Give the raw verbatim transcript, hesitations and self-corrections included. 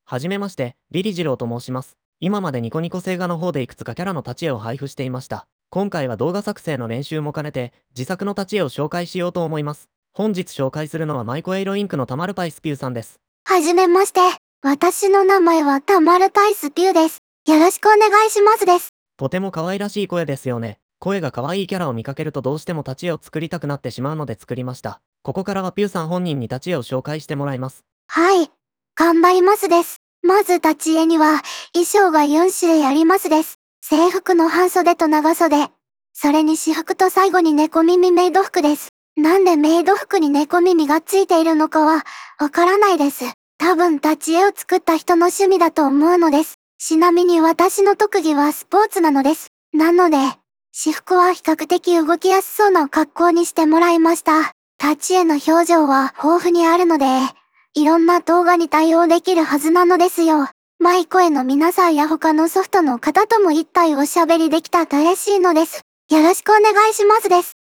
はじめまして、リリジローと申します。今までニコニコ星画の方でいくつかキャラの立ち絵を配布していました。今回は動画作成の練習も兼ねて、自作の立ち絵を紹介しようと思います。本日紹介するのはマイコエイロインクのタマルパイスピューさんです。 はじめまして。私の名前はタマルパイスピューです。よろしくお願いしますです。 とても可愛らしい声ですよね。声が可愛いキャラを見かけるとどうしても立ち絵を作りたくなってしまうので作りました。ここからはピューさん本人に立ち絵を紹介してもらいます。 はい。頑張りますです。まず立ち絵には、衣装がよん種類ありますです。制服の半袖と長袖。それに私服と最後に猫耳メイド服です。なんでメイド服に猫耳がついているのかは、わからないです。多分立ち絵を作った人の趣味だと思うのです。ちなみに私の特技はスポーツなのです。なので、私服は比較的動きやすそうな格好にしてもらいました。立ち絵の表情は豊富にあるので、いろんな動画に対応できるはずなのですよ。マイコエの皆さんや他のソフトの方とも一体おしゃべりできたら嬉しいのです。よろしくお願いしますです。